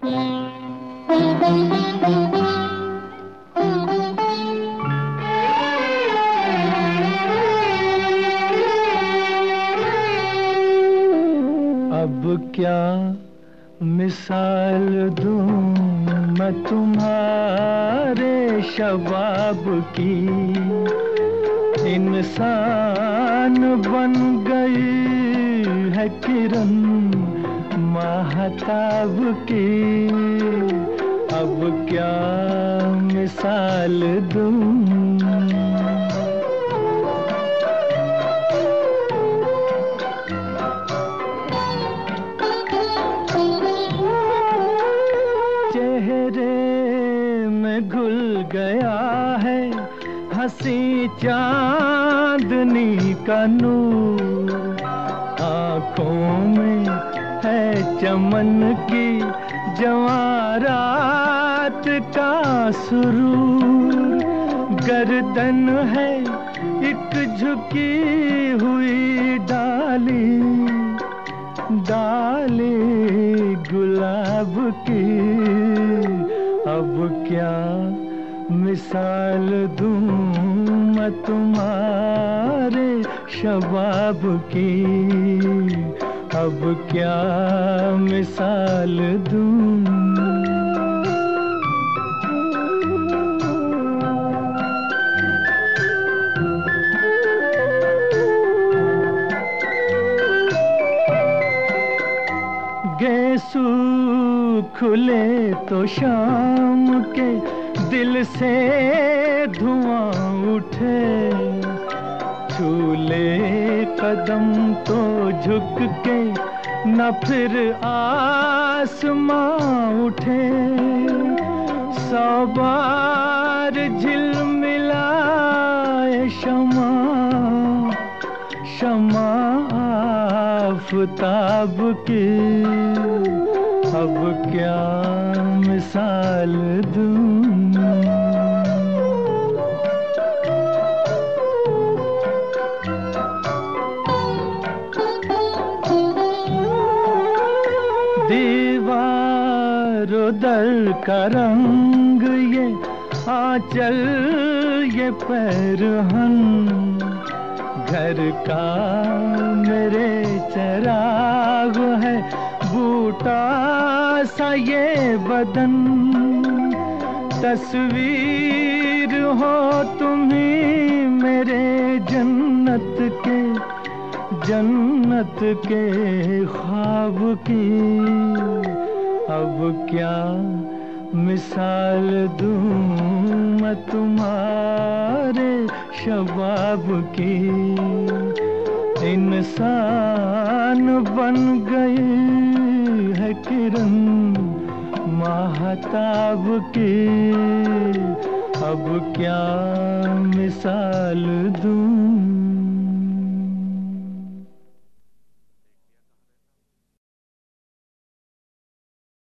अब क्या मिसाल दूं मैं तुम्हारे शबाब की, इंसान बन गई है किरण माहताब की। अब क्या मिसाल दूं। चेहरे में घुल गया है हंसी चांदनी का नूर, आँखों में है चमन की जवां रात का सुरूर, गर्दन है एक झुकी हुई डाली गुलाब की। अब क्या मिसाल दूं मैं तुम्हारे शबाब की, अब क्या मिसाल दूं। गेसू खुले तो शाम के दिल से धुआं उठे, छूले कदम तो झुक के न फिर आसमां उठे। 100 बार झिलमिलाए शमा आफताब की, अब क्या मिसाल दूं। दीवारों दर का रंग ये आंचल ये पैरहन, घर का मेरे चराग है बूटा सा ये बदन। तस्वीर हो तुम्ही मेरे जन्नत के ख्वाब की, अब क्या मिसाल दूं मैं तुम्हारे शबाब की। इंसान बन गई है किरण माहताब की, अब क्या मिसाल दूं।